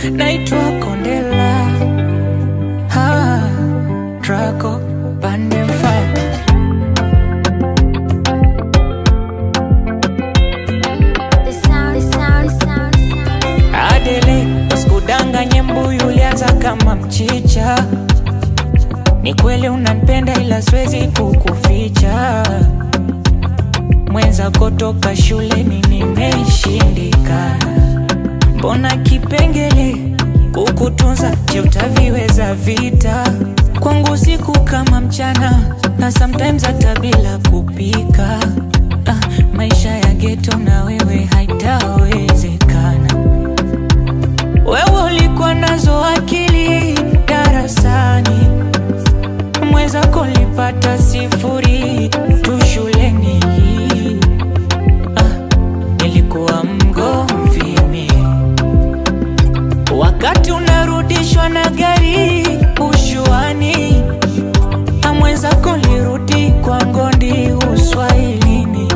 naitwa Kondela. Draco Pandem Fire. Adele, usikudanganye mbuyu ulianza kama mchicha. Ni kweli unanipenda ila siwezi kukuficha. Mwenza kutoka shuleni nimeshindikana. Mbona kipengele kukutunza je utaviweza vita? Kwangu siku kama mchana na sometimes hata bila kupika. Maisha ya ghetto na wewe haitawezekana. Wewe ulikuwa nazo akili darasani, mwenzako nilipata sifuri tu shuleni. Nilikuwa mgomvi mimi wakati unarudishwa na gari ushuani, mwenzako nilirudi kwa ngondi uswahilini.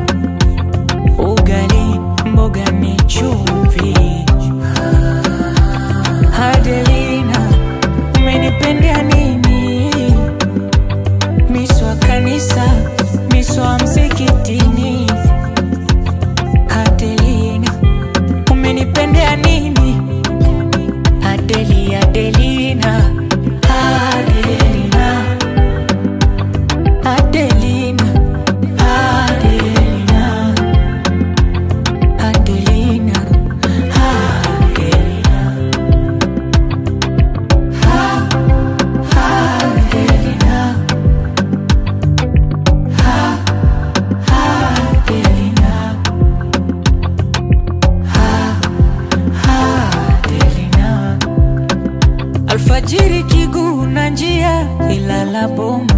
Ugali mboga ni chumvi. Adelina, umenipendea nini? Miswa kanisa, miswa msikitini. Adelina, umenipendea nini? Adelina, Adelina, Adelina, Adelina, Adelina, Adelina, alfajiri kiguu na njia ilala boma.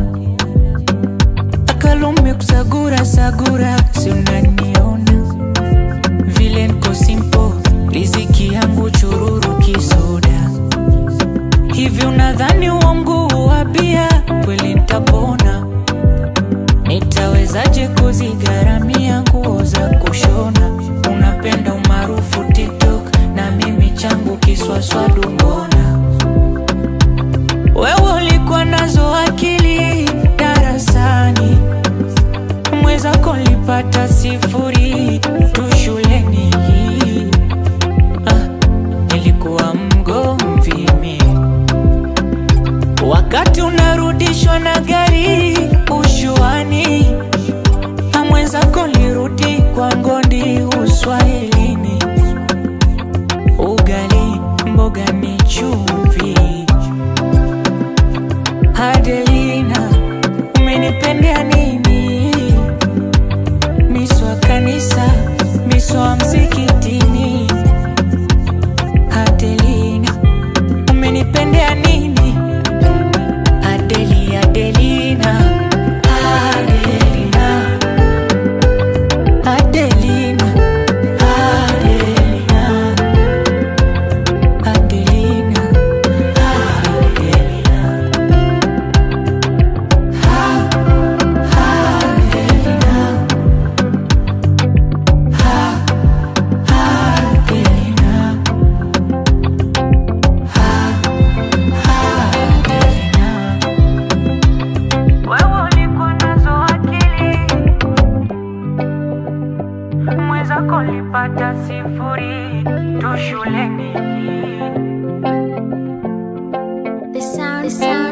Akalume kusagura sagura si unaniona vile niko simple, riziki yangu chururu kisoda. Hivi unadhani wangu wabia kweli nitapona? Nitawezaje kuzigharamia nguo za kushona? Unapenda umaarufu TikTok na mimi changu kiswaswadu mbona? Wewe ulikuwa nazo akili darasani, mwenzako nilipata sifuri tu shuleni. Nilikuwa mgomvi mimi wakati unarudishwa na gari ushuani, mwenzako nilirudi kwa ngondi uswahilini. Ugali mboga ni chumvi. Adelina, umenipendea nini? Miswa kanisa, miswa msikitini. Adelina, umenipendea nini? Adelina, Adelina, Adelina, Adelina, Adelina, Adelina, mwenzako nilipata sifuri tu shuleni. The sound